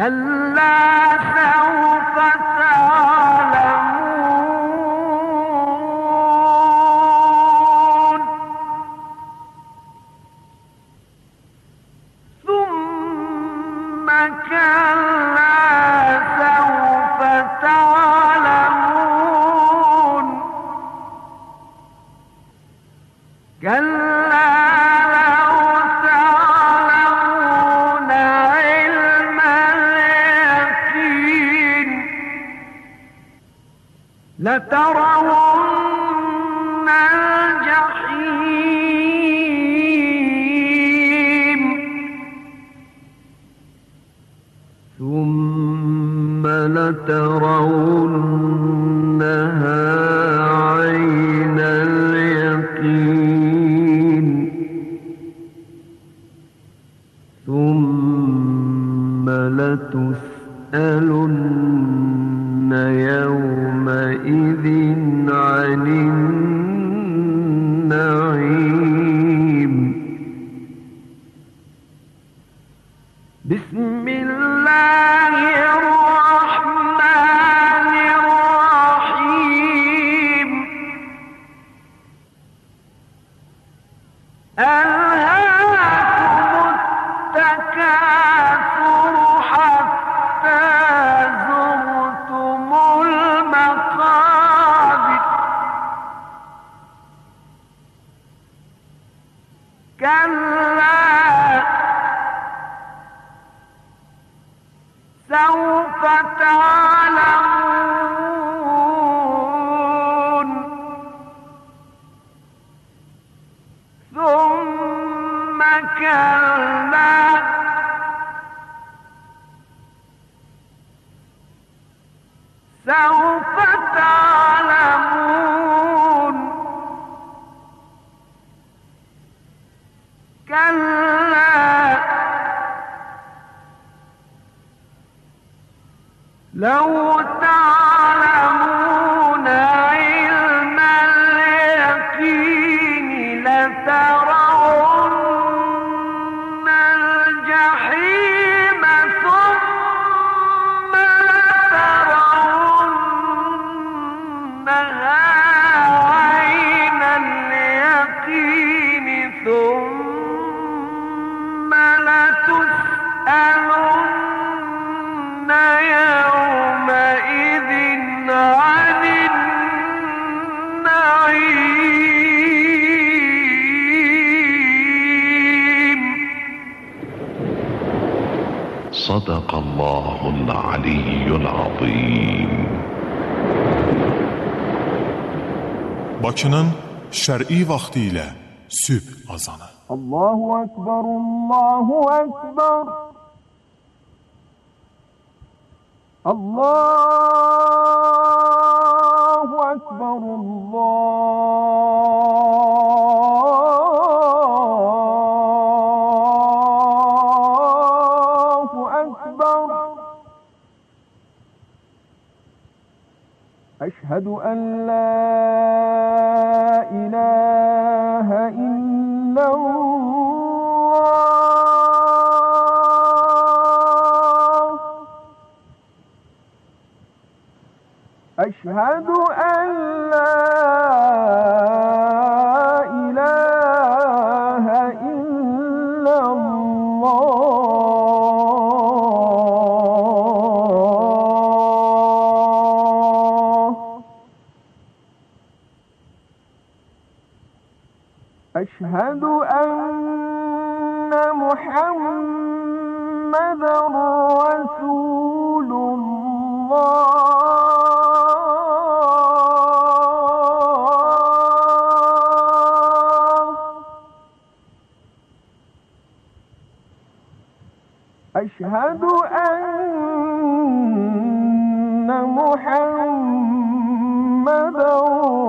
كلا سوف تعلمون ثم كلا سوف تعلمون كلا لو تعلمون علم اليقين لترون الجحيم ثم لترونها عين اليقين ثم لتسألن يومئذ عن النعيم بسم الله الرحمن الرحيم ألهاكم التكاثر حتى زرتم المقابر كلا سوف تعلمون ثم كلا سوف تعلمون كلا لو تعلمون علم اليقين لترون الجحيم ثم لترونها عين اليقين ثم لتسألن يومئذ عن النعيم. صدق الله العلي العظيم. Bakının şer'i vaktiyle sübh azanı. Allahu Ekber, Allahu Ekber. Allahu Ekber, Allahu Ekber. Eşhedü en la ilahe illallah. Eşhedü en la ilahe illallah. Eşhedü enne Muhammeden Resulullah. Eşhedü enne Muhammeden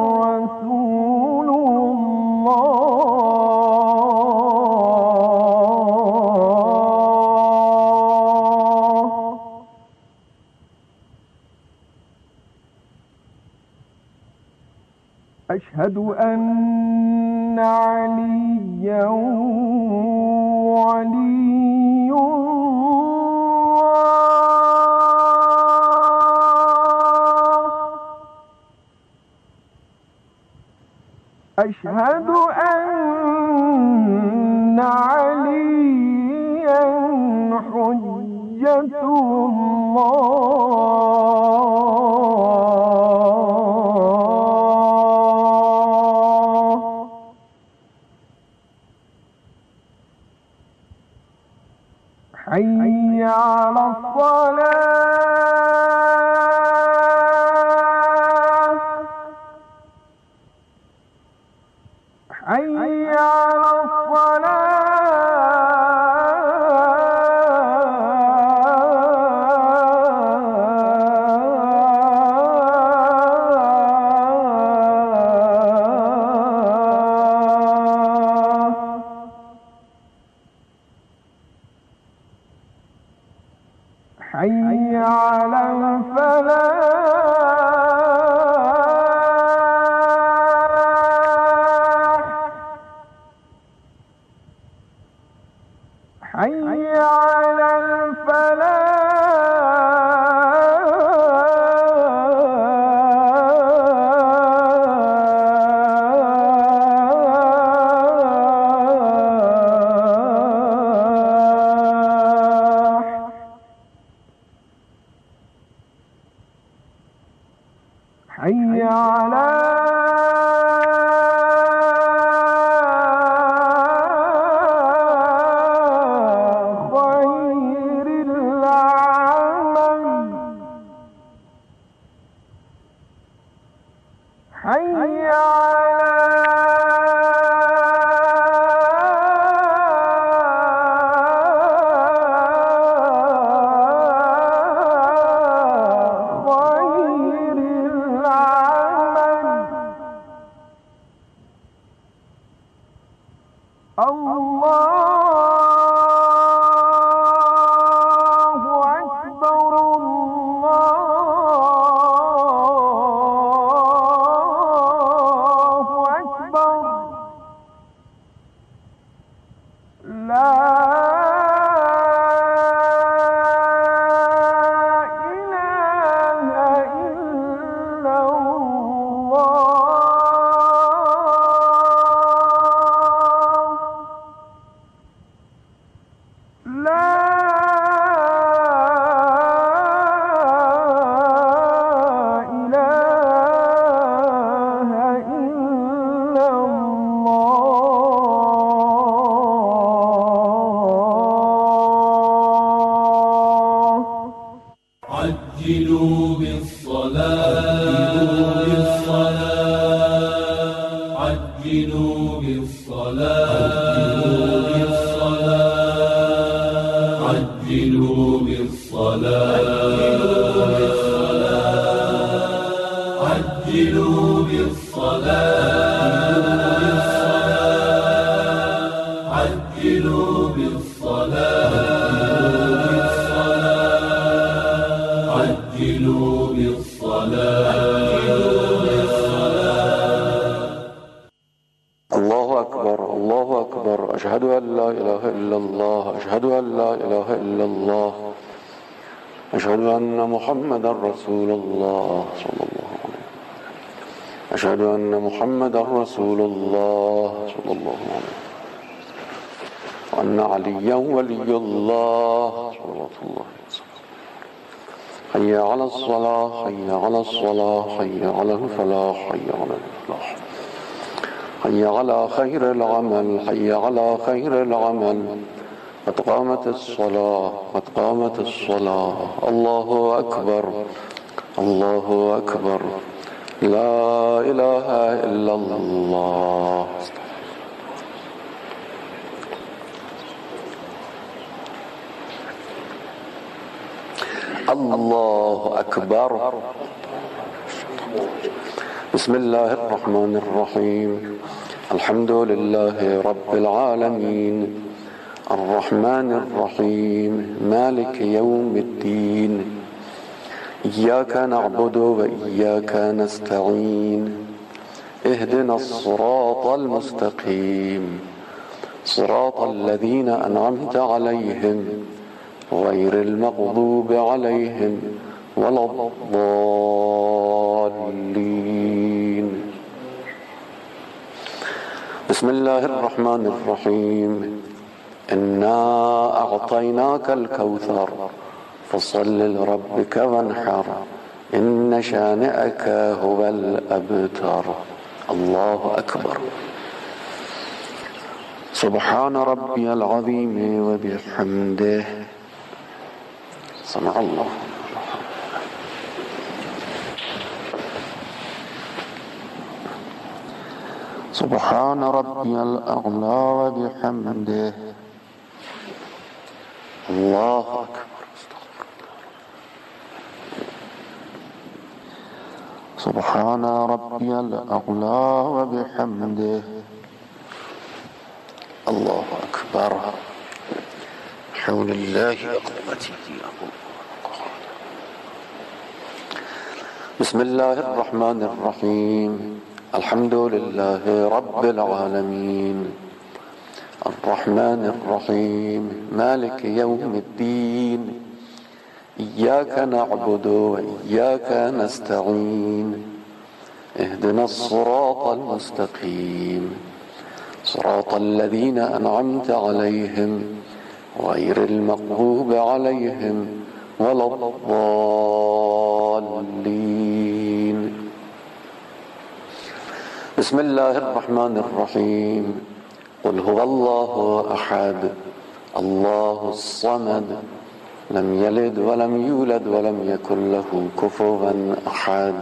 Resulullah. Eşhedü enne Aliyen veliyyullah. أشهد أن عليا حجة الله. حي على الصلاة. حي على حي على الفلاح. حي على حي على خير العمل. حي الله أكبر الله أكبر. لا إله إلا الله. لا إله إلا الله. عجلوا بالصلاة عجلوا بالصلاة عجلوا بالصلاة عجلوا بالصلاة عجلوا بالصلاة عجلوا بالصلاة. الله أكبر الله أكبر. أشهد أن لا إله إلا الله. أشهد أن لا إله إلا الله. أشهد أن محمدا رسول الله صلى الله عليه وسلم. أشهد أن محمدا رسول الله صلى الله عليه وسلم. وأن عليا ولي الله صلوات الله وسلم. حي على الصلاة حي على الصلاة حي على الفلاح حي على الفلاح. حي على خير العمل حي على خير العمل. قد قامت الصلاة قد قامت الصلاة. الله أكبر الله أكبر. لا إله إلا الله. الله أكبر. بسم الله الرحمن الرحيم. الحمد لله رب العالمين الرحمن الرحيم مالك يوم الدين. إياك نعبد وإياك نستعين. اهدنا الصراط المستقيم صراط الذين أنعمت عليهم غير المغضوب عليهم ولا الضالين. بسم الله الرحمن الرحيم إنا أعطيناك الكوثر فصل لربك وانحر إن شانئك هو الأبتر. الله أكبر. سبحان ربي العظيم وبحمده. سمع الله. سبحان ربي الأعلى وبحمده. الله أكبر. سبحان ربي الأعلى وبحمده. الله أكبر. حول الله وقوته. بسم الله الرحمن الرحيم الحمد لله رب العالمين الرحمن الرحيم مالك يوم الدين إياك نعبد وإياك نستعين اهدنا الصراط المستقيم صراط الذين أنعمت عليهم غير المغضوب عليهم ولا الضالين. بسم الله الرحمن الرحيم قل هو الله أحد الله الصمد لم يلد ولم يولد ولم يكن له كفوا أحد.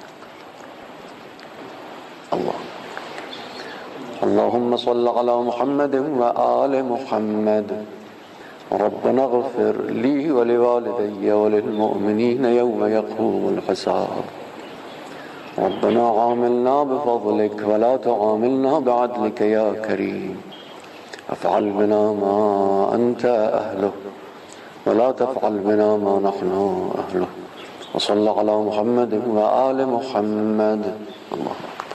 اللهم صل على محمد وآل محمد. ربنا اغفر لي ولوالدي وللمؤمنين يوم يقوم الحساب. ربنا عاملنا بفضلك ولا تعاملنا بعدلك يا كريم. افعل بنا ما أنت أهله ولا تفعل بنا ما نحن أهله. وصل على محمد وآل محمد. الله أكبر.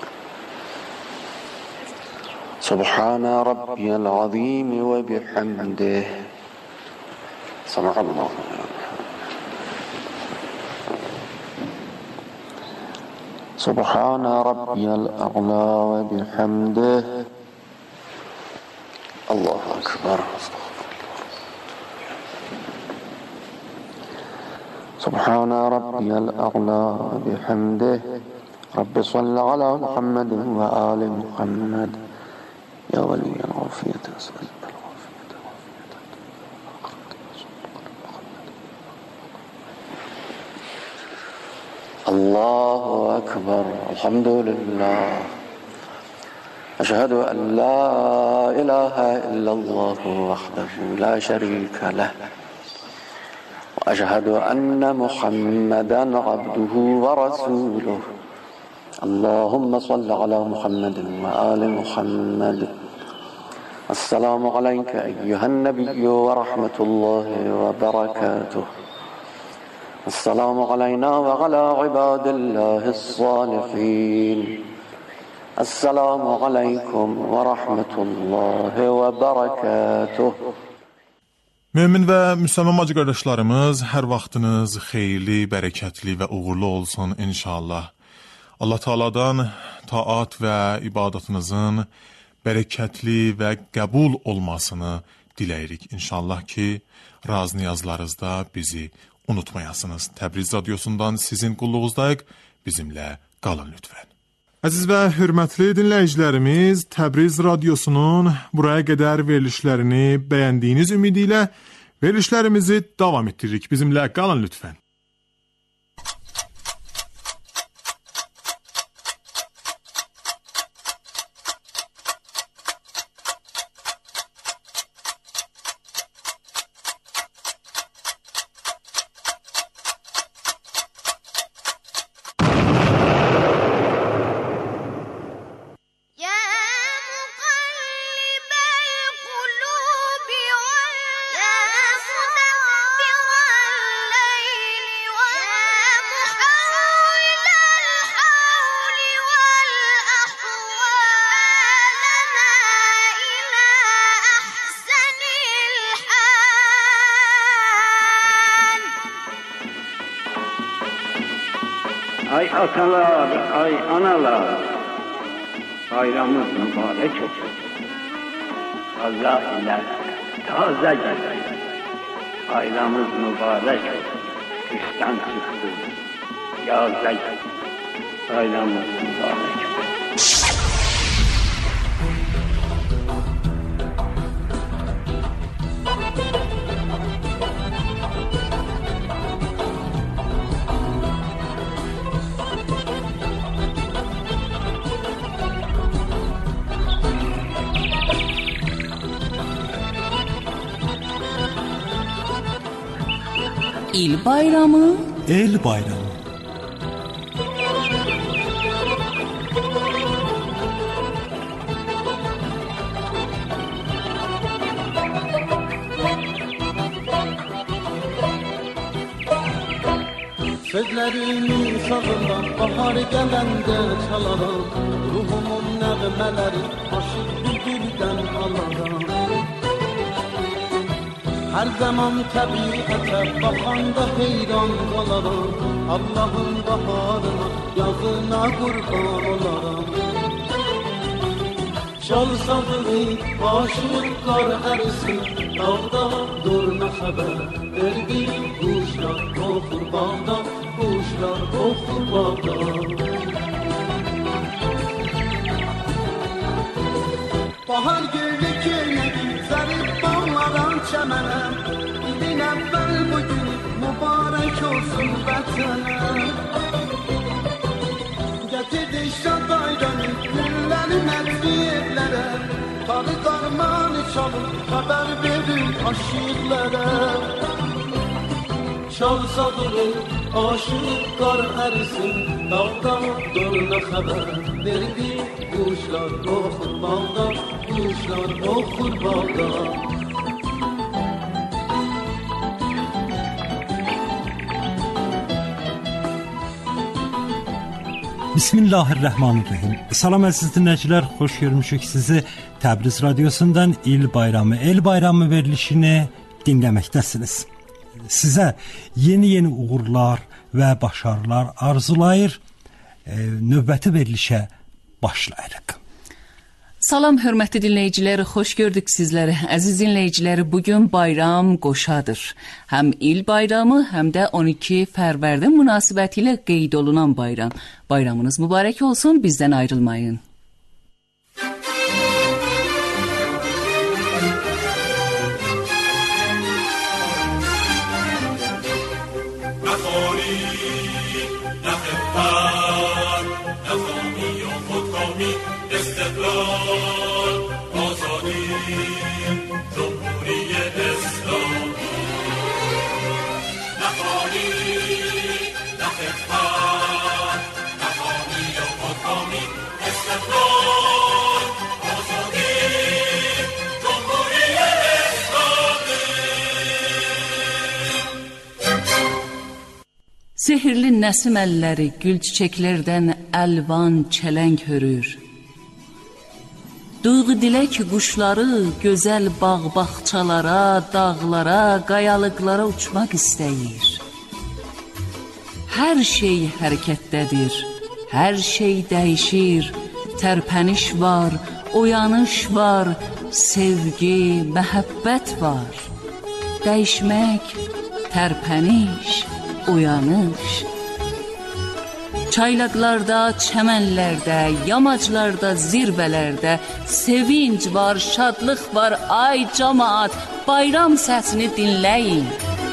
سبحان ربي العظيم وبحمده. سمع الله. سبحان ربي الأعلى وبحمده. الله أكبر. سبحان ربي الأعلى وبحمده. رب صل على محمد وآل محمد. يا ولي العافية أسأل الله أكبر. الحمد لله. أشهد أن لا إله إلا الله وحده لا شريك له وأشهد أن محمدا عبده ورسوله. اللهم صل على محمد وآل محمد. السلام عليك أيها النبي ورحمة الله وبركاته. السلام علينا وعلى عباد الله الصالحين. السلام عليكم ورحمة الله وبركاته. Mömin və müsəlman bacı qardaşlarımız, hər vaxtınız xeyirli, bərəkətli və uğurlu olsun inşallah. Allah Taala'dan taat və ibadətinizin bərəkətli və qəbul olmasını diləyirik inşallah ki, raz niyazlarınızda bizi unutmayasınız. Təbriz radiosundan sizin qulluğuzdayıq, bizimlə qalın lütfən. Əziz və hörmətli dinləyicilərimiz, Təbriz radiosunun buraya qədər verilişlərini bəyəndiyiniz ümidi ilə verilişlərimizi davam etdiririk. Bizimlə qalın lütfən. Ay atalar, ay analar, bayramımız mübarek olsun. Allah ile taze geldi. Bayramımız mübarek olsun. Kıştan çıktı. Yazda geldi. Bayramımız mübarek olsun. İl bayramı, el bayramı. Sözlerimi sağından bahar gelende çalaram. Ruhumun nəğmələri aşık bülbüldən alaram. Her zaman təbiətə baxanda heyran qalaram. Allah'ın baharına, yazına qurban olaram. Şal sadığı aşıqlar ərisin, dağda durma xəbər verdi. Quşlar oxur bağda, quşlar oxur bağda. Bahar gülü köynədi, zərif bağlaran çəmənəm. İlin əvvəl bugün mübarək olsun vətənəm. Gətirdi şad ayranı, gülləri mətli evlərə. Tarı qarmanı çalıb, xəbər verir aşıqlərə. Şal sadığı aşıqlar ərisin, dağda durna xəbər verdi. Quşlar oxur bağda, quşlar oxur bağda. Bismillahirrahmanirrahim. Salam əziz dinləyicilər, xoş görmüşük sizi. Təbriz radiosundan il bayramı verilişini dinləməkdəsiniz. Sizə yeni uğurlar və başarılar arzulayır. Növbəti verilişə başlayırıq. Salam hörmətli dinləyiciləri, xoş gördük sizləri. Əziz dinləyiciləri, bugün bayram qoşadır. Həm il bayramı, həm də 12 fərvərdə münasibətilə qeyd olunan bayram. Bayramınız mübarək olsun, bizdən ayrılmayın. Sehirli nəsim əlləri gül çiçəklərdən əlvan çələng hörür. Duyğu dilək quşları gözəl bağ bağçalara, dağlara, qayalıqlara uçmaq istəyir. Hər şey hərəkətdədir, hər şey dəyişir, tərpəniş var, oyanış var, sevgi, məhəbbət var. Dəyişmək, tərpəniş, uyanış. Çaylaqlarda, çəmənlərdə, yamaclarda, zirvələrdə sevinç var, şadlıq var. Ay cəmaət, bayram səsini dinləyin.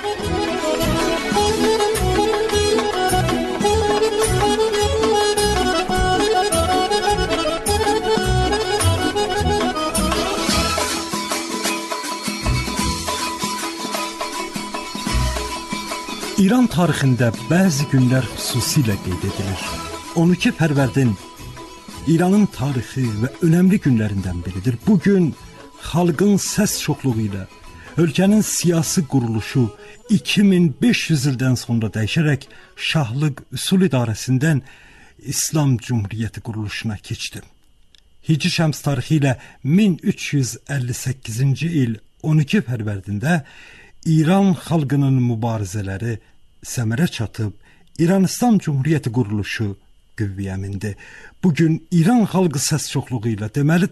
İran tarixində bəzi günlər xüsusilə qeyd edilir. 12 Fərvərdin İranın tarixi və önəmli günlərindən biridir. Bu gün xalqın səs çoxluğu ilə ölkənin siyasi quruluşu 2500 ildən sonra dəyişərək Şahlıq Üsul İdarəsindən İslam Cumhuriyyəti quruluşuna keçdi. Hicri Şəms tarixi ilə 1358-ci il 12 Fərvərdində İran xalqının mübarizələri səmərə çatıb, İranistan Cumhuriyyəti quruluşu qüvvəyə mindi. Bugün İran xalqı səs çoxluğu ilə deməli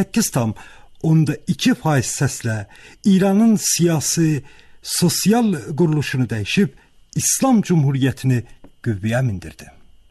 98,2% səslə İranın siyasi, sosial quruluşunu dəyişib İslam Cumhuriyyətini qüvvəyə mindirdi.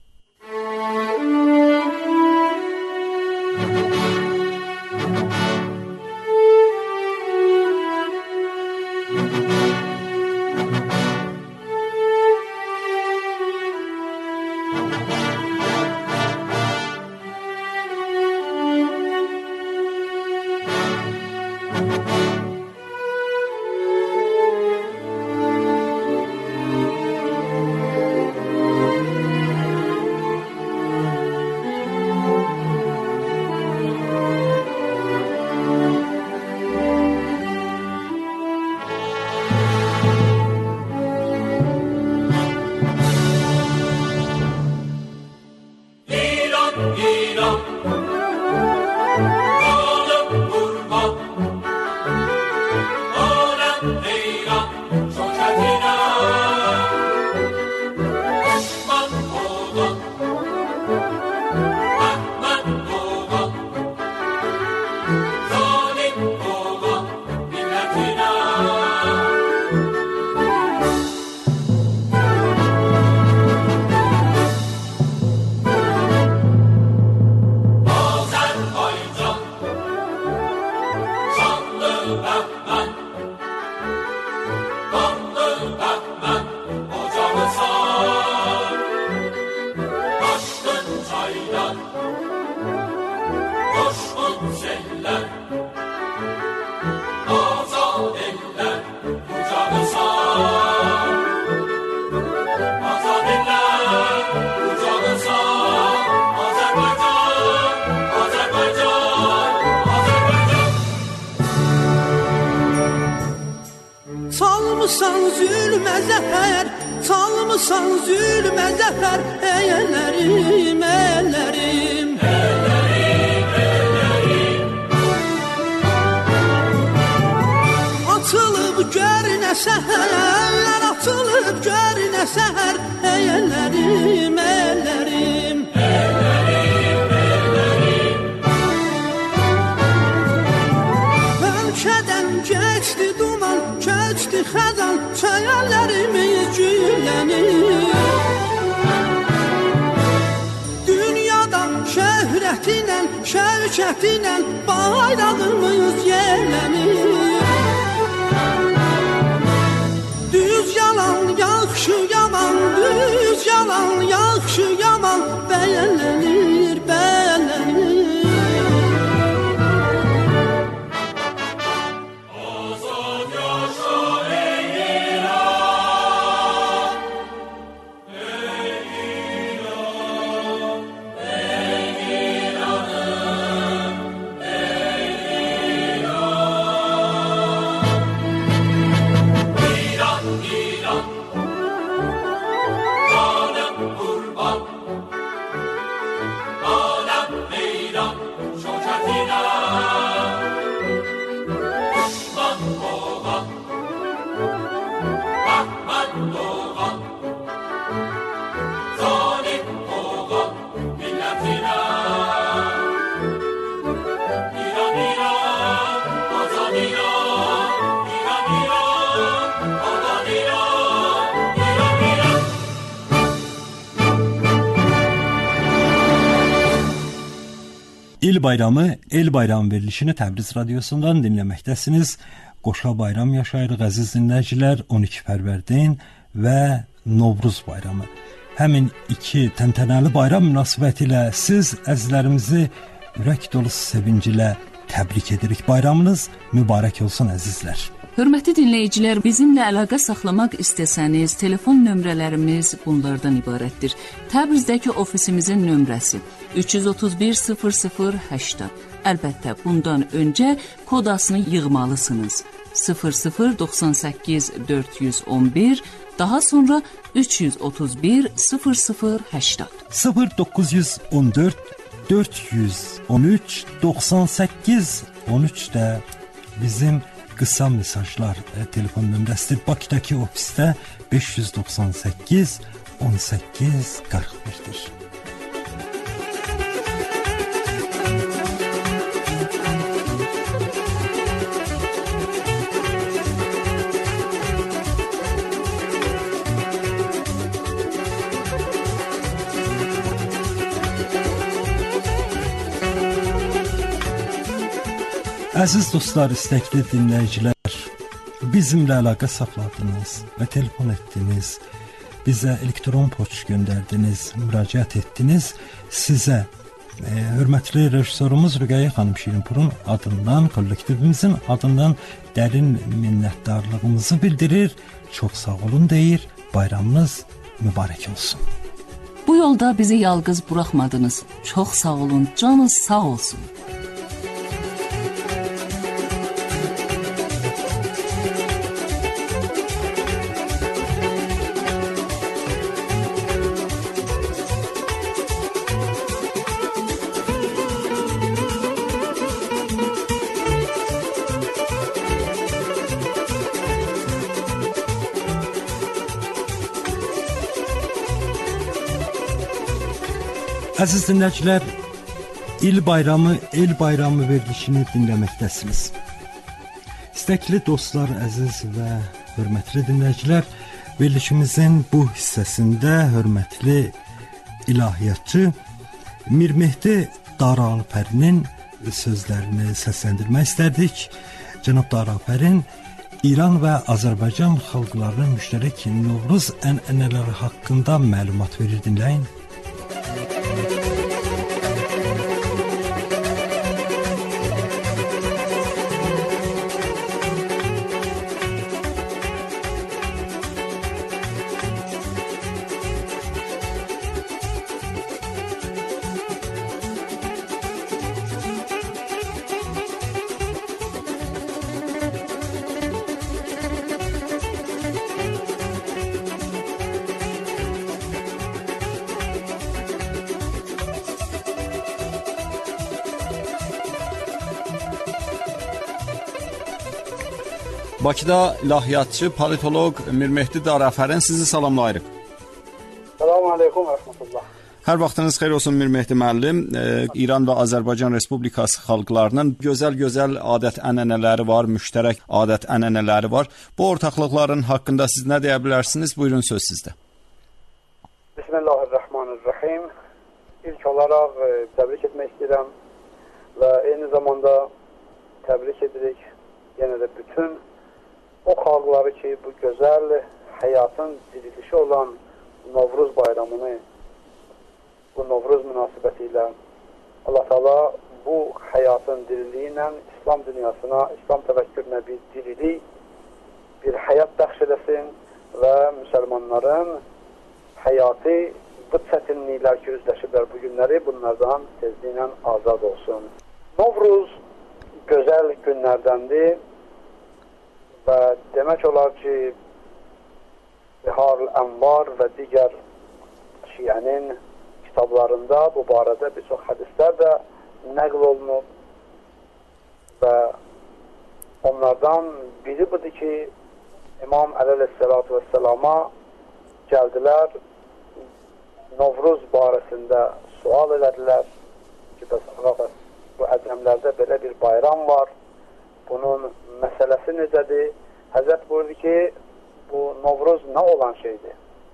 Çalmısan zülmə zəfər, çalmısan zülmə zəfər, əyələrim, əyələrim. Açılıb görünə səhər, açılıb görünə səhər, əyələrim, əyələrim. Ölkədən keçdi duman, keçdi xəzan, çayəllərimiz güllənir. Dünyadan şöhrətinlə, şəvkətinlə bayrağımız yerlənir. Düz yalan, yaxşı yaman, düz yalan, yaxşı yaman, bəyənlənir, bəyənlənir. İl bayramı, el bayramı verilişini Təbriz radiosundan dinləməkdəsiniz. Qoşa bayram yaşayırıq əziz dinləyicilər, 12 Fərvərdin və Novruz bayramı. Həmin iki təntənəli bayram münasibəti ilə siz əzizlərimizi ürək dolu sevinci ilə təbrik edirik. Bayramınız mübarək olsun əzizlər. Hörmətli dinləyicilər, bizimlə əlaqə saxlamaq istəsəniz, telefon nömrələrimiz bunlardan ibarətdir. Təbrizdəki ofisimizin nömrəsi 331-00-80. Əlbəttə, bundan öncə kodasını yığmalısınız. 0098-411, daha sonra 331-00-80. 0914-413-98-13 də bizim qısa mesajlar telefon nömrəsidir. Bakıdakı ofisdə 598-18-41-dir. Əziz dostlar, istəkli dinləyicilər, bizimlə əlaqə saxladınız və telefon etdiniz, bizə elektron poçt göndərdiniz, müraciət etdiniz. Sizə hörmətli rejissorumuz Rüqəyyə xanım Şirinpurun adından, kollektivimizin adından dərin minnətdarlığımızı bildirir. Çox sağ olun deyir. Bayramınız mübarək olsun. Bu yolda bizi yalqız buraxmadınız. Çox sağ olun, canınız sağ olsun. Əziz dinləyicilər, il bayramı verilişini dinləməkdəsiniz. İstəkli dostlar, əziz və hörmətli dinləyicilər, verilişimizin bu hissəsində hörmətli ilahiyyatçı Mir Mehdi Daralpərinin sözlərini səsləndirmək istərdik. Cənab Daralpərin İran və Azərbaycan xalqlarının müştərək Novruz ənənələri haqqında məlumat verir, dinləyin. Bakıda ilahiyyatçı, politoloq Mir Mehdi Daralpərin sizi salamlayırıq. Selamun aleyküm və rəhmətullah. Hər vaxtınız xeyir olsun Mir Mehdi müəllim. İran və Azərbaycan Respublikası xalqlarının gözəl adət-ənənələri var, müştərək adət-ənənələri var. Bu ortaqlıqların haqqında siz nə deyə bilərsiniz? Buyurun, söz sizdə. Bismillahirrahmanirrahim. İlk olaraq təbrik etmək istəyirəm və eyni zamanda təbrik edirik yenə də bütün o xalqları ki, bu gözəl həyatın dirilişi olan Novruz bayramını, bu Novruz münasibəti ilə Allah Teala bu həyatın diriliyi ilə İslam dünyasına, İslam təvəkkürünə bir dirilik, bir həyat bəxş eləsin və müsəlmanların həyatı bu çətinliklər ki, üzləşiblər bu günləri, bunlardan tezliklə azad olsun. Novruz gözəl günlərdəndir və demək olar ki, Biharul Ənvar və digər Şiənin kitablarında bu barədə bir çox hədislər də nəql olunub və onlardan biri budur ki, İmam Əli əleyhissalatu vəssalama gəldilər, Novruz barəsində sual elədilər ki, bu ədəmlərdə belə bir bayram var, bunun məsələsi necədir? Həzrət buyurdu ki, bu Novruz nə olan şeydir?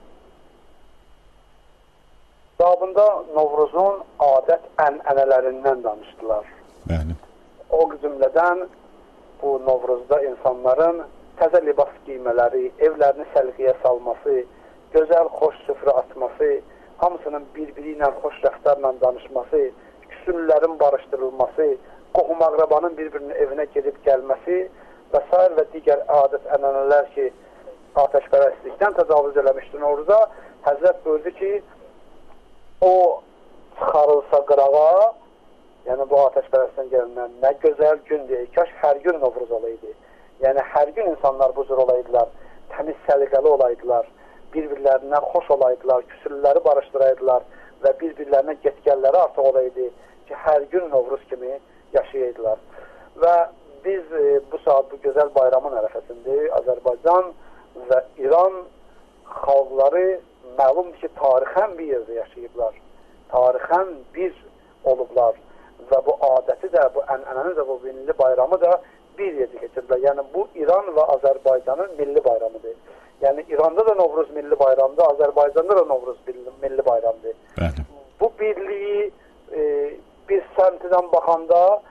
Cavabında Novruzun adət-ənənələrindən danışdılar. Bəli. O cümlədən bu Novruzda insanların təzə libas giymələri, evlərini səliqəyə salması, gözəl, xoş süfrə atması, hamısının bir-biri ilə xoş rəftarla danışması, küsürlərin barışdırılması, qohum-əqrabanın bir-birinin evinə gedib gəlməsi və s. və digər adət-ənənələr ki, atəşpərəstlikdən təcavüz eləmişdir Novruza, Həzrət buyurdu ki, o çıxarılsa qırağa, yəni bu atəşpərəstdən gələnlər nə gözəl gündür, kaş hər gün Novruz olaydı. Yəni hər gün insanlar bu cür olaydılar, təmiz səliqəli olaydılar, bir-birlərindən xoş olaydılar, küsürləri barışdıraydılar və bir-birlərinə getgəlləri artıq olaydı ki, hər gün Novruz kimi yaşayaydılar. Və biz bu saat bu gözəl bayramın ərəfəsində Azərbaycan və İran xalqları məlumdur ki, tarixən bir yerdə yaşayıblar, tarixən bir olublar və bu adəti də, bu ənənəni də, bu milli bayramı da bir yerdə keçiriblər. Yəni bu İran və Azərbaycanın milli bayramıdır. Yəni İranda da Novruz milli bayramıdır, Azərbaycanda da Novruz milli bayramıdır. Bəli. Bu birliyi bir səmtidən baxanda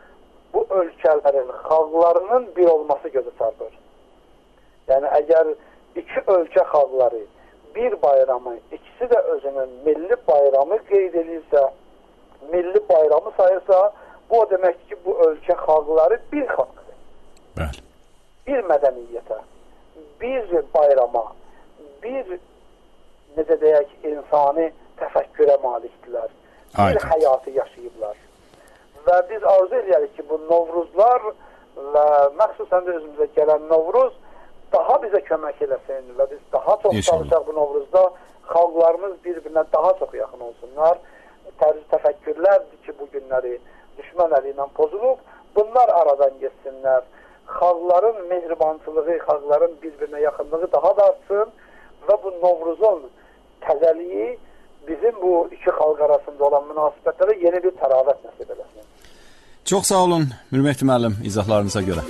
bu ölkələrin xalqlarının bir olması gözə çarpır. Yəni, əgər iki ölkə xalqları bir bayramı, ikisi də özünün milli bayramı qeyd edirsə, milli bayramı sayırsa, bu o deməkdir ki, bu ölkə xalqları bir xalqdır. Bəli. Bir mədəniyyətə, bir bayrama, bir, necə deyək, insani təfəkkürə malikdirlər. Bir həyatı yaşayıblar. Və biz arzu edirik ki, bu Novruzlar və məxsusən də özümüzə gələn Novruz daha bizə kömək eləsin və biz daha çox çalışaq bu Novruzda xalqlarımız bir-birinə daha çox yaxın olsunlar. Tərzi təfəkkürlərdir ki, bu günləri düşmən əli ilə pozulub, bunlar aradan geçsinlər. Xalqların mehribançılığı, xalqların bir-birinə yaxınlığı daha da artsın və bu Novruzun təzəliyi bizim bu iki xalq arasında olan münasibətlərə yeni bir təravət nəsib eləsin. Çox sağ olun Mir Mehdi müəllim izahlarınıza görə.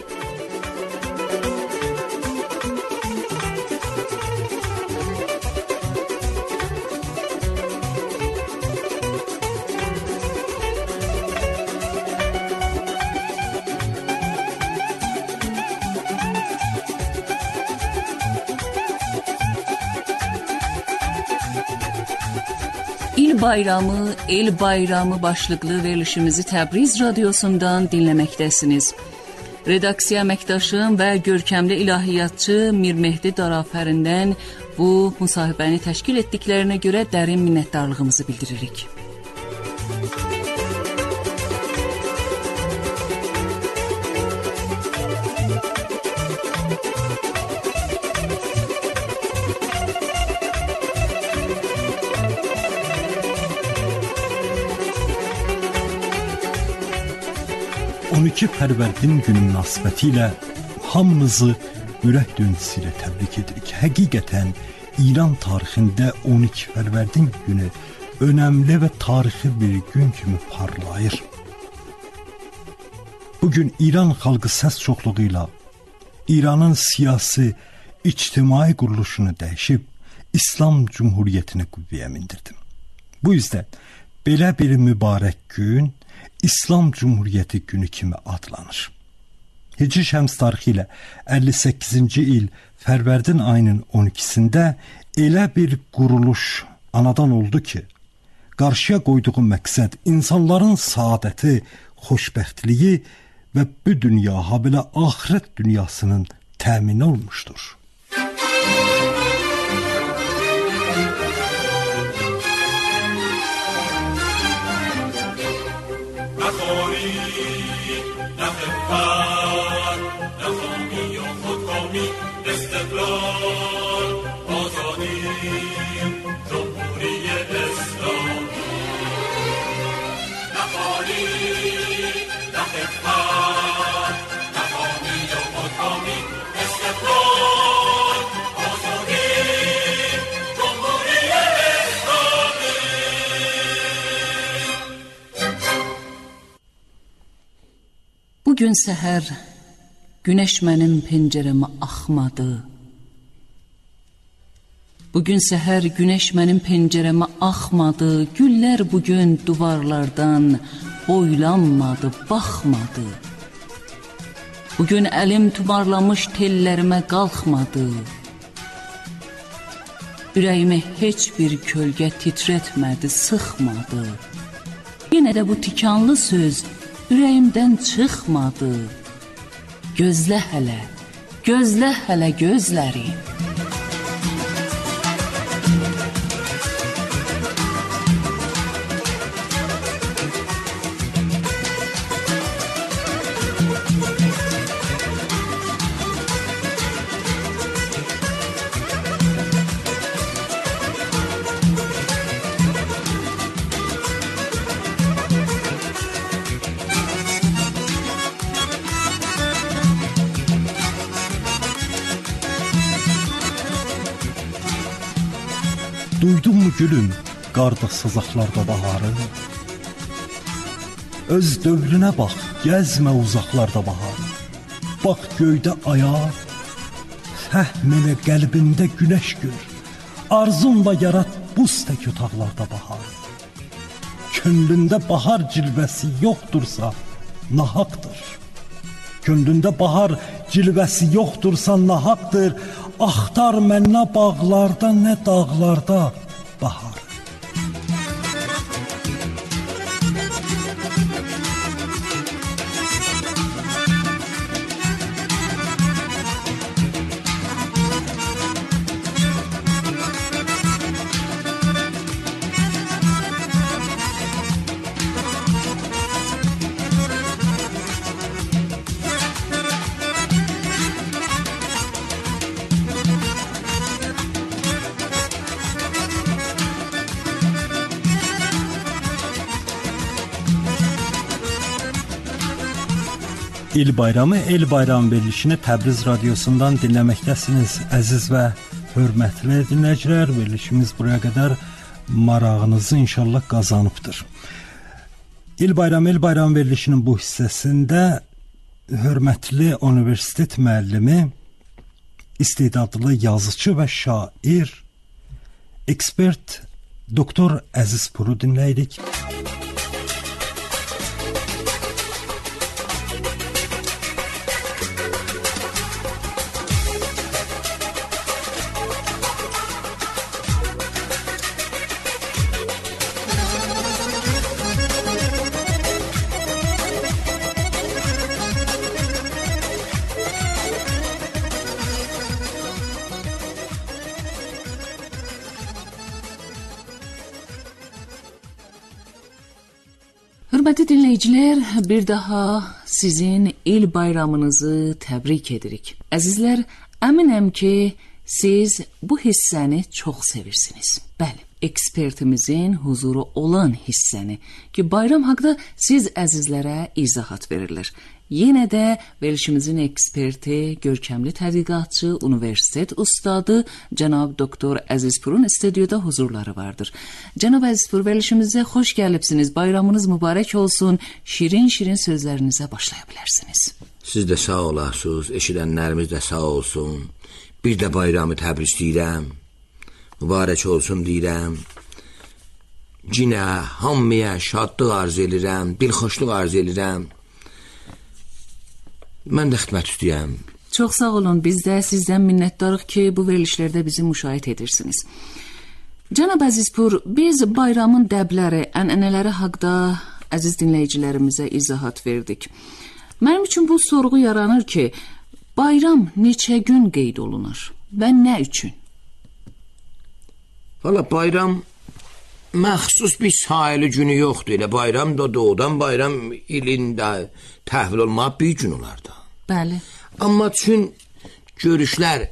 Bayramı, El Bayramı başlıqlı verilişimizi Təbriz radiosundan dinləməkdəsiniz. Redaksiya əməkdaşım və görkəmli ilahiyyatçı Mir Mehdi Darafərindən bu müsahibəni təşkil etdiklərinə görə dərin minnətdarlığımızı bildiririk. Fərvərdin günü münasibətilə hamımızı ürək döyüntüsü ilə təbrik edirik. Həqiqətən İran tarixində 12 Fərvərdin günü önəmli və tarixi bir gün kimi parlayır. Bugün İran xalqı səs çoxluğu ilə İranın siyasi, ictimai quruluşunu dəyişib İslam Cumhuriyyətini qüvvəyə mindirdi. Bu yüzden belə bir mübarək gün İslam Cumhuriyyəti günü kimi adlanır. Hicri Şəms tarixi ilə 58-ci il Fərvərdin ayının 12-sində elə bir quruluş anadan oldu ki, qarşıya qoyduğu məqsəd insanların saadəti, xoşbəxtliyi və bu dünya, habelə axirət dünyasının təmini olmuşdur. Bugün səhər günəş mənim pəncərəmə axmadı. Bugün səhər günəş mənim pəncərəmə axmadı. Güllər bugün duvarlardan boylanmadı, baxmadı. Bugün əlim tumarlamış tellərimə qalxmadı. Ürəyimi heç bir kölgə titrətmədi, sıxmadı. Yenə də bu tikanlı söz ürəyimdən çıxmadı. Gözlə hələ, gözlə hələ gözləri. Duydun mu gülüm, qarda sazaqlarda baharı? Öz dövrünə bax, gəzmə uzaqlarda baharı. Bax göydə aya, fəhm elə qəlbində günəş gör. Arzunla yarat buz tək otaqlarda baharı. Könlündə bahar cilvəsi yoxdursa, nahaqdır. Könlündə bahar cilvəsi yoxdursa nahaqdır. Axtar mənə bağlarda, nə dağlarda bahar. İl bayramı, el bayramı verilişini Təbriz radiosundan dinləməkdəsiniz. Əziz və hörmətli dinləyicilər, verilişimiz buraya qədər marağınızı inşallah qazanıbdır. İl bayramı verilişinin bu hissəsində hörmətli universitet müəllimi, istedadlı yazıcı və şair, ekspert Doktor Əziz Puru dinləyirik. Hörmətli dinləyicilər, bir daha sizin il bayramınızı təbrik edirik. Əzizlər, əminəm ki, siz bu hissəni çox sevirsiniz. Bəli, ekspertimizin huzuru olan hissəni ki, bayram haqqında siz əzizlərə izahat verirlər. Yenə də verilişimizin eksperti, görkəmli tədqiqatçı, universitet ustadı cənab Doktor Əziz Purun stüdyoda huzurları vardır. Cənab Əziz Pur, verilişimizə xoş gəlibsiniz. Bayramınız mübarək olsun. Şirin-şirin sözlərinizə başlaya bilərsiniz. Siz də sağ olasınız, eşidənlərimiz də sağ olsun. Bir də bayramı təbrikləyirəm. Mübarək olsun deyirəm. Cinə, hamıya şadlıq arz edirəm, dilxoşluq arz edirəm. Mən də xidmət istəyəm. Çox sağ olun, biz də sizdən minnətdarıq ki, bu verilişlərdə bizi müşahidə edirsiniz. Cənab Əziz Pur, biz bayramın dəbləri, ənənələri haqqda əziz dinləyicilərimizə izahat verdik. Mənim üçün bu sorğu yaranır ki, bayram neçə gün qeyd olunur və nə üçün? Valla bayram məxsus bir sayılı günü yoxdur. Elə bayram da doğudan bayram ilində təhvil olmaq bir gün olar da. Bəli. Amma üçün görüşlər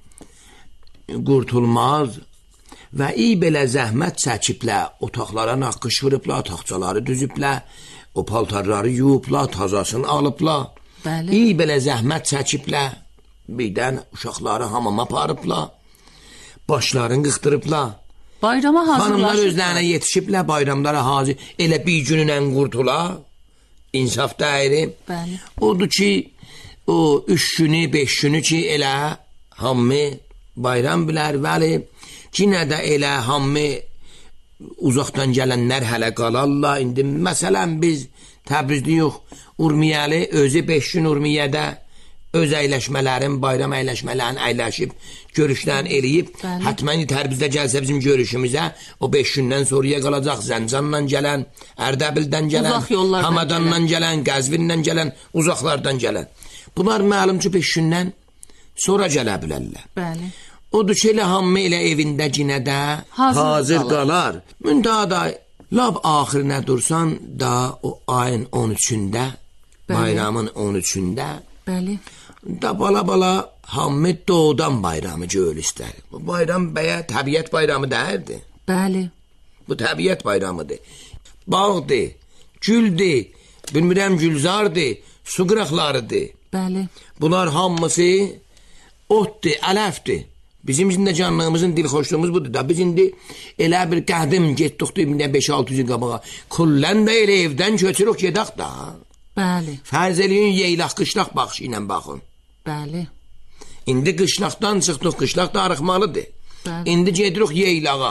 qurtulmaz və iyi belə zəhmət çəkiblər, otaqlara naqqış vurublar, taxçaları düzüblər, o paltarları yuyublar, tazasını alıblar. Bəli. İyi belə zəhmət çəkiblər, birdən uşaqları hamama aparıblar, başlarını qıxdırıblar. Bayrama hazırlaşır. Xanımlar özlərinə yetişiblər, bayramlara hazır, elə bir gününlə qurtular, insaf dəyiri. Bəli. Odur ki, o 3 günü, 5 günü ki, elə hamı bayram bilər, vəli, yenə də elə hamı uzaqdan gələnlər hələ qalarlar. İndi məsələn biz Təbrizli yox, Urmiyəli özü 5 gün Urmiyədə öz əyləşmələrin, bayram əyləşmələrin əyləşib, görüşlərini eləyib. Hətmən Təbrizdə gəlsə bizim görüşümüzə, o 5 gündən sonraya qalacaq. Zəncandan gələn, Ərdəbildən gələn, Hamadandan gələn, Qəzvindən gələn, uzaqlardan gələn. Bunlar məlum ki 5 gündən sonra gələ bilərlər. Bəli. Odur ki, elə hamı elə evində cinədə hazır qalar. Müntəha da lab axirinə dursan da o ayın 13-ündə, bayramın 13-ündə, bəli, da bala hamı doğudan bayramı göl istər. Bu bayram bəyə təbiət bayramı dəyərdir. Bəli. Bu təbiət bayramıdır. Bağdır, güldür, bilmirəm gülzardır, su qıraqlarıdır. Bəli. Bunlar hamısı otdur, ələfdir. Bizim içində canlığımızın dilxoşluğumuz budur da. Biz indi elə bir qədim getdik 5-600 il qabağa. Kullən də elə evdən köçürük gedək da. Bəli. Fərz eləyin yeylaq, qışlaq baxışı ilə baxın. Bəli. İndi qışlaqdan çıxdıq, qışlaq da arıqmalıdır. Bəli. İndi gedirik yeylağa.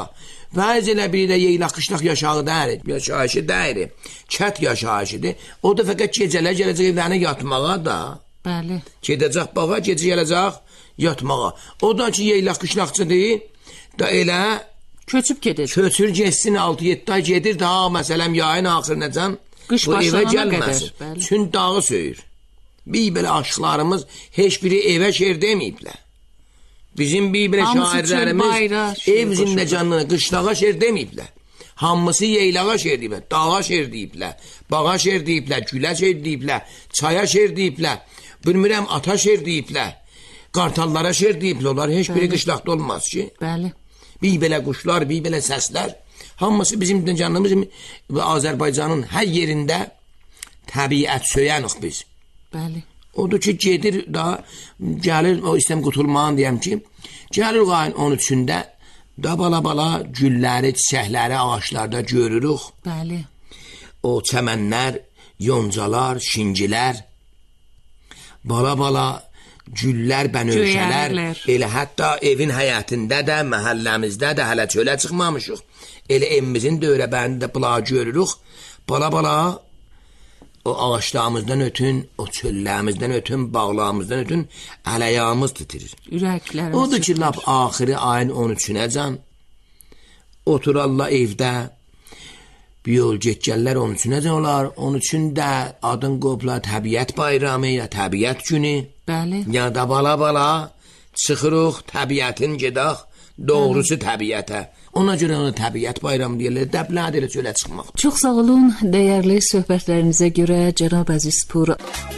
Bəzilə biri də yeylaq qışlaq yaşayışı deyir. Çət yaşayışıdır. O da fəqət gecələr gələcək evlərinə yatmağa da. Bəli. Gedəcək bağa, gecə gələcək yatmağa. O da ki yeylaq qışlaqçıdır. Da elə köçüb gedəcək. Köçür getsin 6-7 ay gedir daha məsələn yayın axırınacan qış başlanana qədər. Çün dağı söyür. Bir belə aşıqlarımız heç biri evə şeir deməyiblər. Bizim bir belə şairlərimiz ev zindəcanlığına qışlağa şeir deməyiblər. Hamısı yeylağa şeir deyiblər, dağa şeir deyiblər, bağa şeir deyiblər, gülə şeir deyiblər, çaya şeir deyiblər, bilmirəm ata şeir deyiblər, qartallara şeir deyiblər. Onlar heç biri qışlaqda olmaz ki. Bəli. Bir belə quşlar, bir belə səslər, hamısı bizim canımız və Azərbaycanın hər yerində təbiət söyənik biz. Bəli. Odur ki, gedir daha, gəlir, o istəm qutulmağın deyəm ki, gəlir ayın 13-də da bala-bala gülləri, çiçəkləri ağaçlarda görürük. Bəli. O çəmənlər, yoncalar, şingilər, bala-bala güllər, bənövşələr, elə hətta evin həyətində də, məhəlləmizdə də hələ çölə çıxmamışıq. Elə evimizin dövrəbərində bula görürük, bala-bala o ağaçlarımızdan ötün, o çöllərimizdən ötün, bağlarımızdan ötün, ələyağımız titirir. Ürəklərimiz. Odur ki, lap axırı ayın 13-ünəcən oturarlar evdə, bir yol getgəllər 13-ünəcən olar, 13-ündə adın qopla təbiət bayramı ya təbiət günü. Bəli. Ya da bala-bala çıxırıq, təbiətin gedək, doğrusu təbiətə. Ona görə ona təbiət bayramı deyirlər, dəblədir elə çölə çıxmaq. Çox sağ olun, dəyərli söhbətlərinizə görə cənab Əzizpur.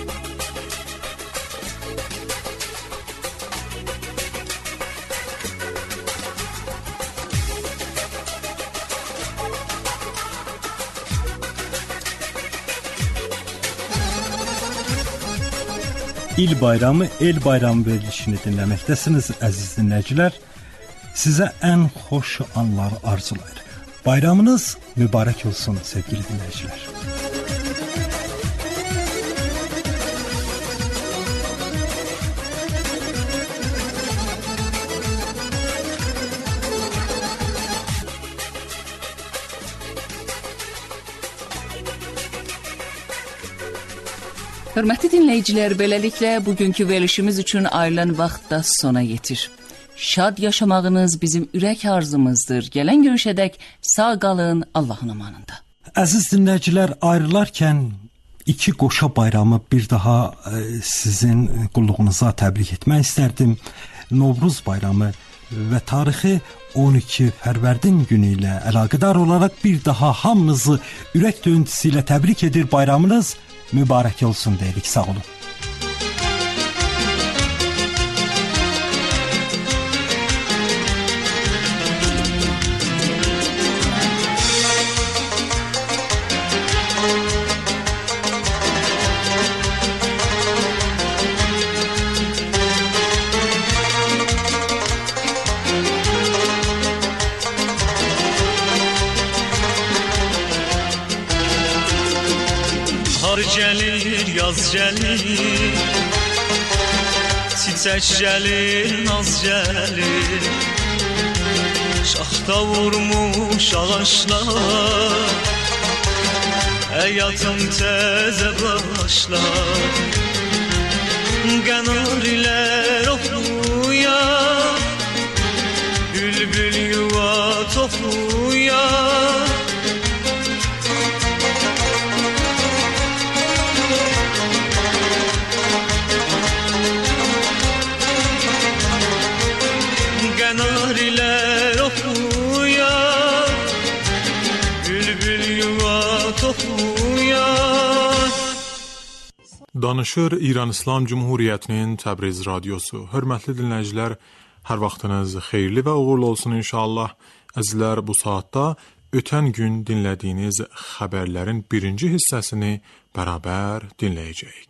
İl bayramı, el bayramı verilişini dinləməkdəsiniz əziz dinləyicilər. Sizə ən xoş anlar arzulayır. Bayramınız mübarək olsun sevgili dinləyicilər. Hörmətli dinləyicilər, beləliklə bugünkü verilişimiz üçün ayrılan vaxt da sona yetir. Şad yaşamağınız bizim ürək arzumuzdur. Gələn görüşədək sağ qalın, Allahın amanında. Əziz dinləyicilər, ayrılarkən iki qoşa bayramı bir daha sizin qulluğunuza təbrik etmək istərdim. Novruz bayramı və tarixi 12 Fərvərdin günü ilə əlaqədar olaraq bir daha hamınızı ürək döyüntüsü ilə təbrik edir. Bayramınız mübarək olsun deyirik. Sağ olun. Gelir, yaz gelir, çiçək gelir, naz gelir, şaxta vurmuş ağaçlar, həyatım təzə başlar, qənarilər oxuyar, bülbül yuva toxuyar. Qənarilər oxuyar, bülbül yuva toxuyar. Danışır İran İslam Cumhuriyyətinin Təbriz radiosu. Hörmətli dinləyicilər, hər vaxtınız xeyirli və uğurlu olsun inşallah. Əzizlər, bu saatda ötən gün dinlədiyiniz xəbərlərin birinci hissəsini bərabər dinləyəcəyik.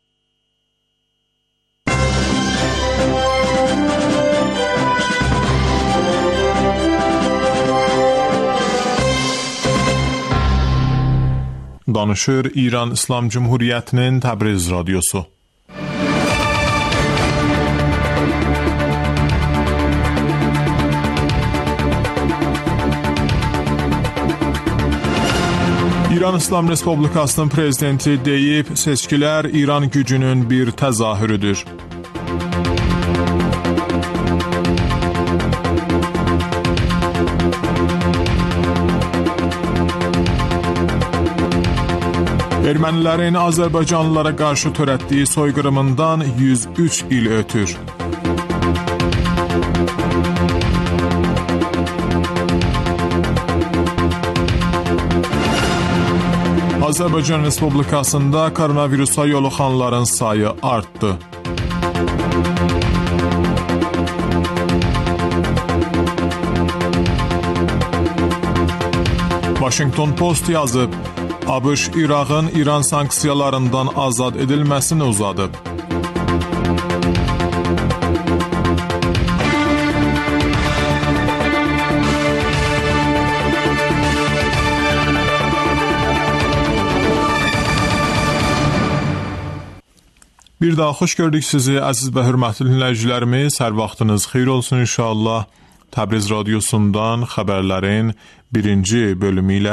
Danışır İran İslam Cumhuriyyətinin Təbriz radiosu. İran İslam Respublikasının prezidenti deyib, seçkilər İran gücünün bir təzahürüdür. Ermənilərin Azərbaycanlılara qarşı törətdiyi soyqırımından 103 il ötür. Azərbaycan Respublikasında koronavirusa yoluxanların sayı artdı. Washington Post yazıb, ABŞ İraqın İran sanksiyalarından azad edilməsini uzadıb. Bir daha xoş gördük sizi, əziz və hörmətli dinləyicilərimiz. Hər vaxtınız xeyir olsun inşallah. Təbriz radiosundan xəbərlərin birinci bölümü ilə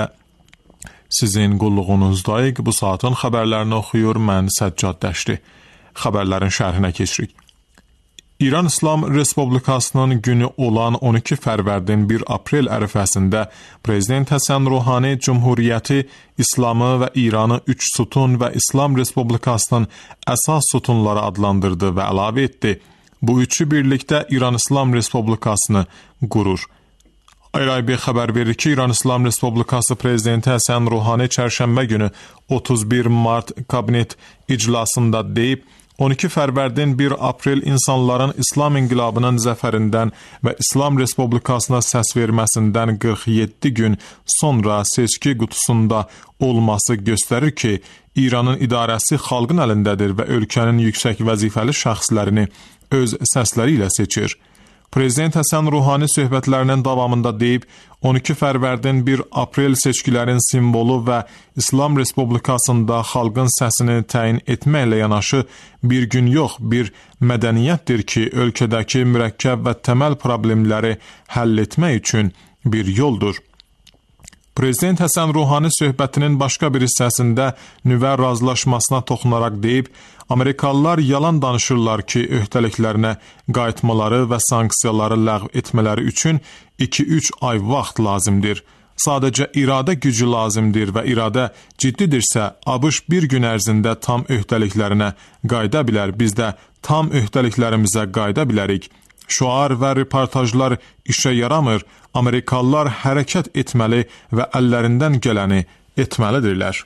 sizin qulluğunuzdayıq. Bu saatın xəbərlərini oxuyur mən Səccad Dəşti. Xəbərlərin şərhinə keçirik. İran İslam Respublikasının günü olan 12 fərvərdin 1 aprel ərəfəsində Prezident Həsən Ruhani Cümhuriyyəti İslamı və İranı 3 sütun və İslam Respublikasının əsas sütunları adlandırdı və əlavə etdi. Bu üçü birlikdə İran İslam Respublikasını qurur. IRIB xəbər verir ki, İran İslam Respublikası Prezidenti Həsən Ruhani çərşənbə günü 31 mart kabinet iclasında deyib, 12 fərvərdin 1 aprel insanların İslam inqilabının zəfərindən və İslam Respublikasına səs verməsindən 47 gün sonra seçki qutusunda olması göstərir ki, İranın idarəsi xalqın əlindədir və ölkənin yüksək vəzifəli şəxslərini öz səsləri ilə seçir. Prezident Həsən Ruhani söhbətlərinin davamında deyib, 12 fərvərdin 1 aprel seçkilərin simvolu və İslam Respublikasında xalqın səsini təyin etməklə yanaşı bir gün yox, bir mədəniyyətdir ki, ölkədəki mürəkkəb və təməl problemləri həll etmək üçün bir yoldur. Prezident Həsən Ruhani söhbətinin başqa bir hissəsində nüvə razılaşmasına toxunaraq deyib, Amerikalılar yalan danışırlar ki, öhdəliklərinə qayıtmaları və sanksiyaları ləğv etmələri üçün 2-3 ay vaxt lazımdır. Sadəcə iradə gücü lazımdır və iradə ciddidirsə, ABŞ bir gün ərzində tam öhdəliklərinə qayıda bilər, biz də tam öhdəliklərimizə qayıda bilərik. Şuar və reportajlar işə yaramır, Amerikalılar hərəkət etməli və əllərindən gələni etməlidirlər.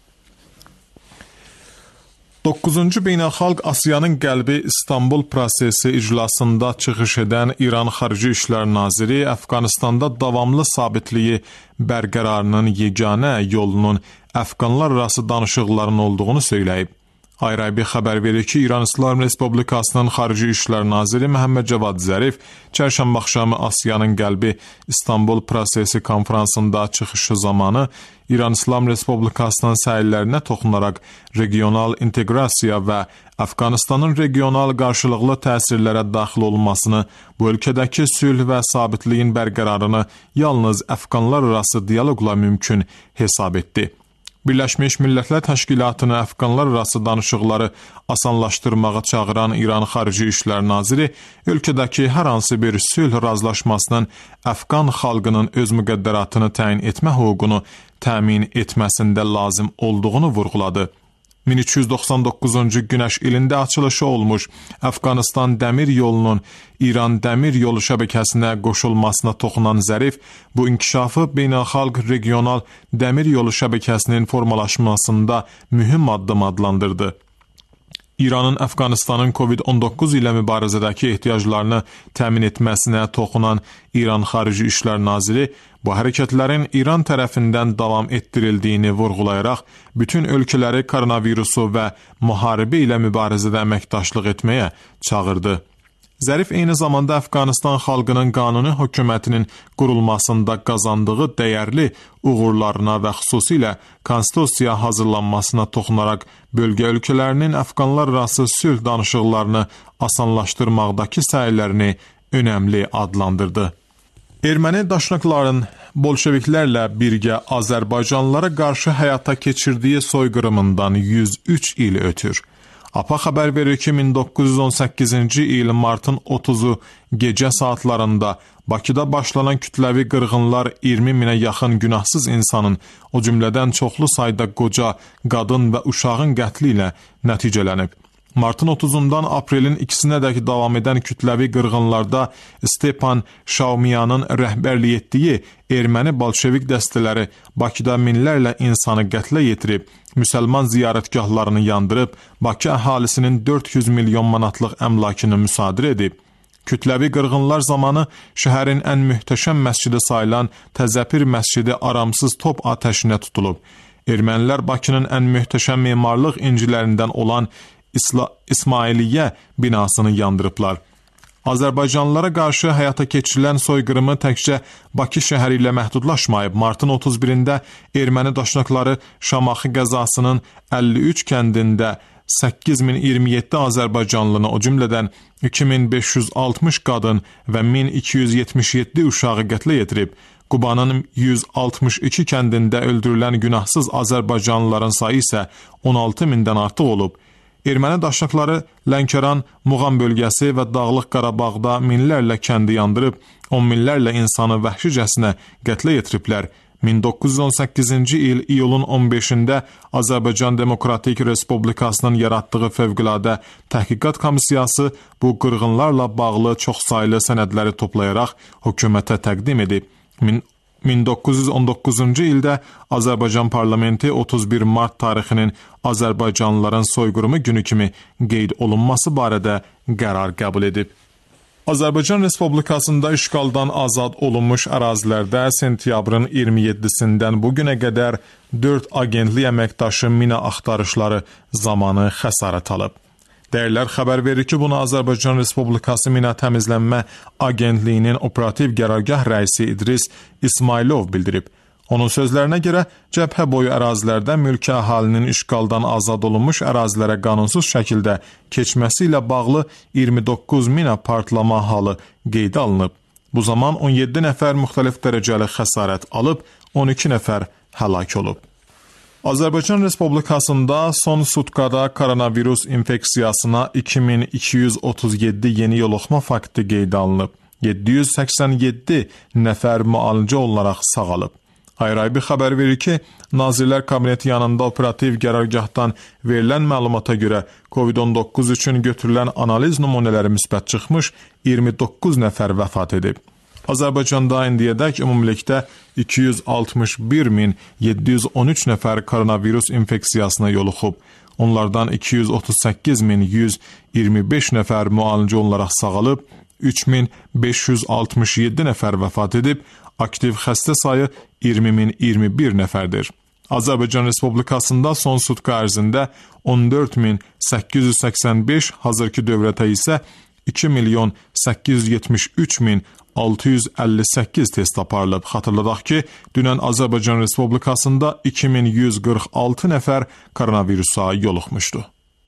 9-cu Beynəlxalq Asiyanın qəlbi İstanbul prosesi iclasında çıxış edən İran Xarici İşlər Naziri Əfqanistanda davamlı sabitliyi bərqərarının yeganə yolunun Əfqanlar arası danışıqların olduğunu söyləyib. IRIB xəbər verir ki, İran İslam Respublikasının Xarici İşlər Naziri Məhəmməd Cavad Zərif çərşənbə axşamı Asiyanın qəlbi İstanbul prosesi konfransında çıxışı zamanı İran İslam Respublikasının səylərinə toxunaraq regional inteqrasiya və Əfqanistanın regional qarşılıqlı təsirlərə daxil olmasını, bu ölkədəki sülh və sabitliyin bərqərarını yalnız Əfqanlar arası dialoqla mümkün hesab etdi. Birləşmiş Millətlər Təşkilatını Əfqanlar arası danışıqları asanlaşdırmağa çağıran İran Xarici İşlər Naziri ölkədəki hər hansı bir sülh razılaşmasının Əfqan xalqının öz müqəddəratını təyin etmə hüququnu təmin etməsində lazım olduğunu vurğuladı. 1399-cu günəş ilində açılışı olmuş Əfqanistan dəmir yolunun İran dəmir yolu şəbəkəsinə qoşulmasına toxunan Zərif, bu inkişafı beynəlxalq regional dəmir yolu şəbəkəsinin formalaşmasında mühüm addım adlandırdı. İranın Əfqanistanın COVID-19 ilə mübarizədəki ehtiyaclarını təmin etməsinə toxunan İran Xarici İşlər Naziri bu hərəkətlərin İran tərəfindən davam etdirildiyini vurğulayaraq bütün ölkələri koronavirusu və müharibə ilə mübarizədə əməkdaşlıq etməyə çağırdı. Zərif eyni zamanda Əfqanistan xalqının qanuni hökumətinin qurulmasında qazandığı dəyərli uğurlarına və xüsusilə konstitusiya hazırlanmasına toxunaraq bölgə ölkələrinin Əfqanlar arası sülh danışıqlarını asanlaşdırmaqdakı səylərini önəmli adlandırdı. Erməni daşnaqların bolşeviklərlə birgə Azərbaycanlılara qarşı həyata keçirdiyi soyqırımından 103 il ötür. APA xəbər verir ki, 1918-ci il martın 30-u gecə saatlarında Bakıda başlanan kütləvi qırğınlar 20 minə yaxın günahsız insanın, o cümlədən çoxlu sayda qoca, qadın və uşağın qətli ilə nəticələnib. Martın 30-undan aprelin 2-sinədək davam edən kütləvi qırğınlarda Stepan Şaumiyanın rəhbərlik etdiyi erməni bolşevik dəstələri Bakıda minlərlə insanı qətlə yetirib, müsəlman ziyarətgahlarını yandırıb, Bakı əhalisinin 400 milyon manatlıq əmlakını müsadirə edib. Kütləvi qırğınlar zamanı şəhərin ən möhtəşəm məscidi sayılan Təzəpir məscidi aramsız top atəşinə tutulub. Ermənilər Bakının ən möhtəşəm memarlıq incilərindən olan İsmailiyyə binasını yandırıblar. Azərbaycanlılara qarşı həyata keçirilən soyqırımı təkcə Bakı şəhəri ilə məhdudlaşmayıb. Martın 31-də erməni daşnaqları Şamaxı qəzasının 53 kəndində 8027 Azərbaycanlını, o cümlədən 2560 qadın və 1277 uşağı qətlə yetirib. Qubanın 162 kəndində öldürülən günahsız Azərbaycanlıların sayı isə 16 mindən artıq olub. Erməni daşnaqları Lənkəran, Muğan bölgəsi və Dağlıq Qarabağda minlərlə kəndi yandırıb, 10 minlərlə insanı vəhşicəsinə qətlə yetiriblər. 1918-ci il iyulun 15-də Azərbaycan Demokratik Respublikasının yaratdığı fövqüladə təhqiqat komissiyası bu qırğınlarla bağlı çoxsaylı sənədləri toplayaraq hökumətə təqdim edib. 1919-cu ildə Azərbaycan parlamenti 31 mart tarixinin Azərbaycanlıların soyqırımı günü kimi qeyd olunması barədə qərar qəbul edib. Azərbaycan Respublikasında işğaldan azad olunmuş ərazilərdə sentyabrın 27-sindən bu günə qədər 4 agentlik əməkdaşı mina axtarışları zamanı xəsarət alıb. Dəyərlər xəbər verir ki, bunu Azərbaycan Respublikası Mina Təmizlənmə Agentliyinin operativ qərargah rəisi İdris İsmailov bildirib. Onun sözlərinə görə, cəbhə boyu ərazilərdə mülki əhalinin işğaldan azad olunmuş ərazilərə qanunsuz şəkildə keçməsi ilə bağlı 29 mina partlama halı qeydə alınıb. Bu zaman 17 nəfər müxtəlif dərəcəli xəsarət alıb, 12 nəfər həlak olub. Azərbaycan Respublikasında son sutkada koronavirus infeksiyasına 2237 yeni yoluxma faktı qeydə alınıb. 787 nəfər müalicə olunaraq sağalıb. Ayrı-ayrı xəbər verir ki, Nazirlər Kabineti yanında operativ qərargahdan verilən məlumata görə COVID-19 üçün götürülən analiz nümunələri müsbət çıxmış, 29 nəfər vəfat edib. Azərbaycanda indiyədək ümumilikdə 261.713 nəfər koronavirus infeksiyasına yoluxub. Onlardan 238.125 nəfər müalicə olunaraq sağalıb, 3567 nəfər vəfat edib, aktiv xəstə sayı 20.021 nəfərdir. Azərbaycan Respublikasında son sutka ərzində 14.885, hazırki dövrətə isə 2.873.658 test aparılıb. Xatırladaq ki, dünən Azərbaycan Respublikasında 2146 nəfər koronavirusa yoluxmuşdu.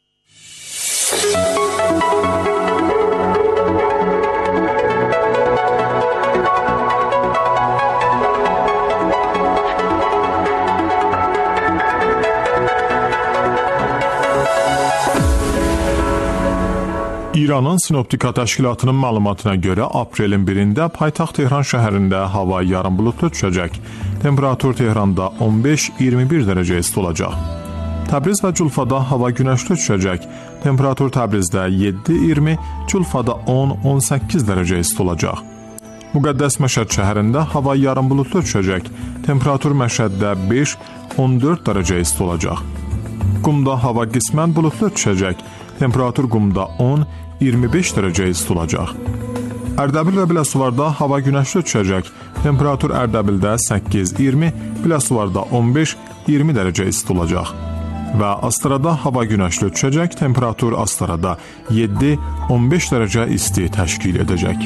İranın Sinoptika Təşkilatının məlumatına görə aprelin 1-də paytaxt Tehran şəhərində hava yarım buludlu düşəcək. Temperatur Tehranda 15-21 dərəcə isti olacaq. Təbriz və Culfada hava günəşli düşəcək. Temperatur Təbrizdə 7-20, Culfada 10-18 dərəcə isti olacaq. Müqəddəs Məşəd şəhərində hava yarım buludlu düşəcək. Temperatur Məşəddə 5-14 dərəcə isti olacaq. Qumda hava qismən buludlu düşəcək. Temperatur Qumda 10-25 dərəcə isti olacaq. Ərdəbil və Biləsuvarda hava günəşli düşəcək. Temperatur Ərdəbildə 8-20, Biləsuvarda 15-20 dərəcə isti olacaq. Və Astarada hava günəşli düşəcək. Temperatur Astarada 7-15 dərəcə isti təşkil edəcək.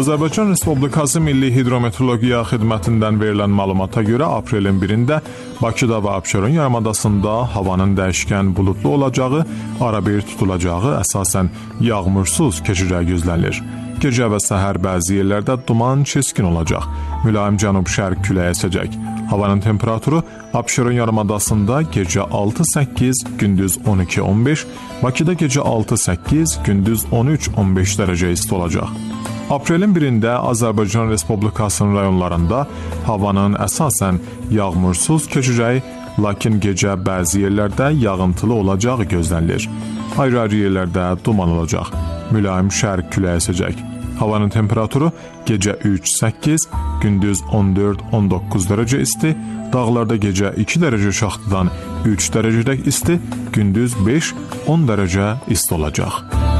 Azərbaycan Respublikası Milli Hidrometeorologiya Xidmətindən verilən məlumata görə aprelin 1-də Bakıda və Abşeron yarımadasında havanın dəyişkən buludlu olacağı, arabir tutulacağı, əsasən yağmursuz keçəcəyi gözlənilir. Gecə və səhər bəzi yerlərdə duman çiskin olacaq. Mülayim cənub-şərq küləyi əsəcək. Havanın temperaturu Abşeron yarımadasında gecə 6-8, gündüz 12-15, Bakıda gecə 6-8, gündüz 13-15 dərəcə isti olacaq. Aprelin 1-də Azərbaycan Respublikasının rayonlarında havanın əsasən yağmursuz keçəcəyi, lakin gecə bəzi yerlərdə yağıntılı olacağı gözlənilir. Ayrı-ayrı yerlərdə duman olacaq. Mülayim şərq küləyi əsəcək. Havanın temperaturu gecə 3-8, gündüz 14-19 dərəcə isti, dağlarda gecə 2 dərəcə şaxtadan 3 dərəcədək isti, gündüz 5-10 dərəcə isti olacaq.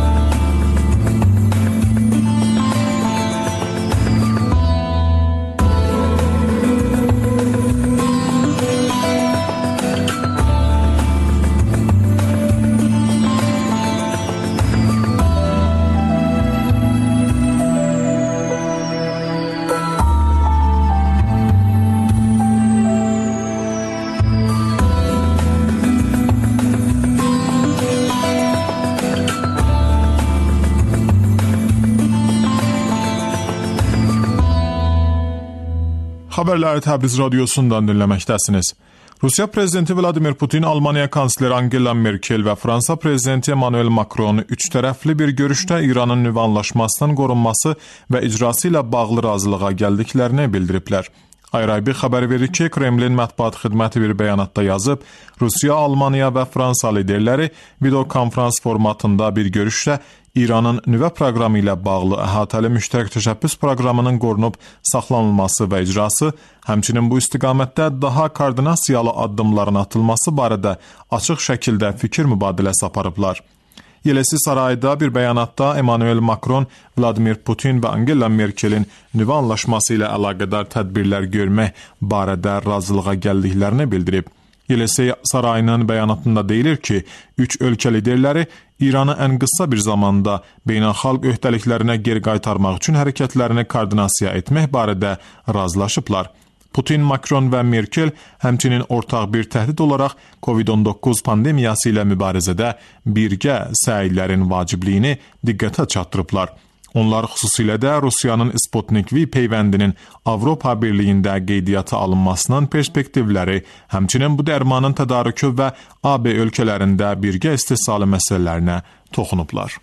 Xəbərləri Təbriz radiosundan dinləməkdəsiniz. Rusiya prezidenti Vladimir Putin, Almaniya kansleri Angela Merkel və Fransa prezidenti Emmanuel Macron üç tərəfli bir görüşdə İranın nüvə anlaşmasının qorunması və icrası ilə bağlı razılığa gəldiklərini bildiriblər. Ayrı-ayrı xəbər verir ki, Kremlin mətbuat xidməti bir bəyanatda yazıb, Rusiya, Almaniya və Fransa liderləri videokonferans formatında bir görüşdə İranın nüvə proqramı ilə bağlı əhatəli müştərək təşəbbüs proqramının qorunub saxlanılması və icrası, həmçinin bu istiqamətdə daha koordinasiyalı addımların atılması barədə açıq şəkildə fikir mübadiləsi aparıblar. Yelesi Sarayda bir bəyanatda Emmanuel Macron, Vladimir Putin və Angela Merkelin nüvə anlaşması ilə əlaqədar tədbirlər görmək barədə razılığa gəldiklərini bildirib. Yelesi Sarayının bəyanatında deyilir ki, üç ölkə liderləri İranı ən qısa bir zamanda beynəlxalq öhdəliklərinə geri qaytarmaq üçün hərəkətlərini koordinasiya etmək barədə razılaşıblar. Putin, Macron və Merkel həmçinin ortaq bir təhdid olaraq COVID-19 pandemiyası ilə mübarizədə birgə səylərin vacibliyini diqqətə çatdırıblar. Onlar xüsusilə də Rusiyanın Sputnik V peyvəndinin Avropa Birliyində qeydiyyata alınmasının perspektivləri, həmçinin bu dərmanın tədarükü və AB ölkələrində birgə istehsalı məsələlərinə toxunublar.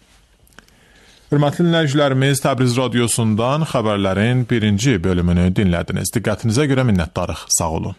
Hörmətli dinləyicilərimiz, Təbriz radiosundan xəbərlərin birinci bölümünü dinlədiniz. Diqqətinizə görə minnətdarıq. Sağ olun.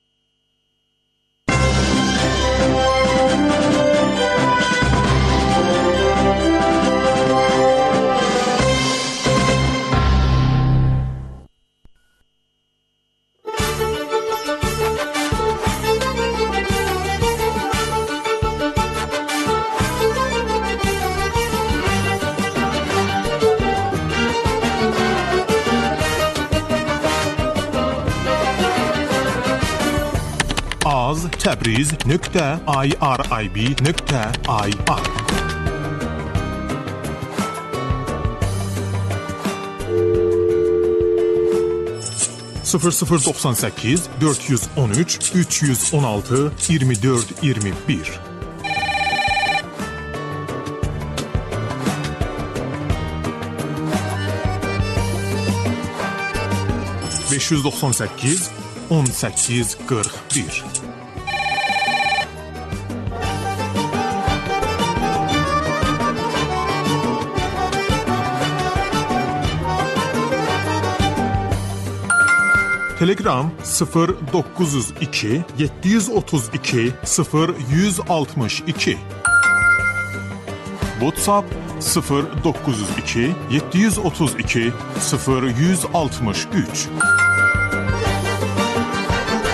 Təbriz.irib.ir 0098 413 316 24 21 598 18 41 Telegram 0902 732 0162 WhatsApp 0902 732 0163